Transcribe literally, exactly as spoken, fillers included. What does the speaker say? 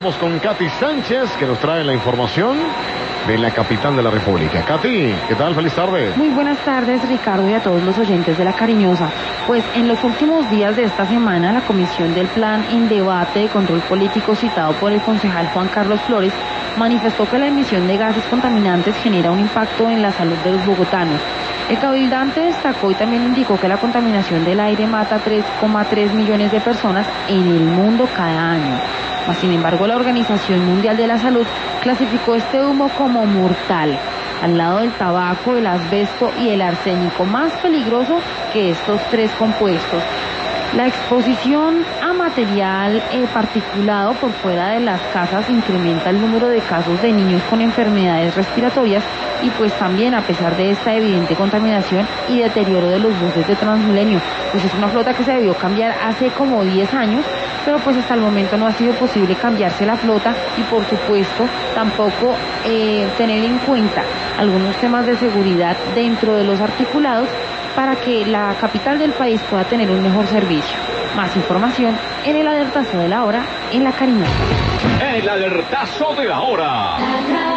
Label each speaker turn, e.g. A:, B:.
A: Vamos con Katy Sánchez, que nos trae la información de la capital de la República. Katy, ¿qué tal? Feliz tarde.
B: Muy buenas tardes, Ricardo, y a todos los oyentes de La Cariñosa. Pues en los últimos días de esta semana, la Comisión del Plan en Debate de Control Político citado por el concejal Juan Carlos Flores manifestó que la emisión de gases contaminantes genera un impacto en la salud de los bogotanos. El cabildante destacó y también indicó que la contaminación del aire mata a tres coma tres millones de personas en el mundo cada año. Mas, sin embargo, la Organización Mundial de la Salud clasificó este humo como mortal, al lado del tabaco, el asbesto y el arsénico, más peligroso que estos tres compuestos. La exposición a material eh, particulado por fuera de las casas incrementa el número de casos de niños con enfermedades respiratorias y pues también a pesar de esta evidente contaminación y deterioro de los buses de Transmilenio, pues es una flota que se debió cambiar hace como diez años, pero pues hasta el momento no ha sido posible cambiarse la flota y por supuesto tampoco eh, tener en cuenta algunos temas de seguridad dentro de los articulados para que la capital del país pueda tener un mejor servicio. Más información en el alertazo de la hora en La Cariñosa.
C: El alertazo de la hora.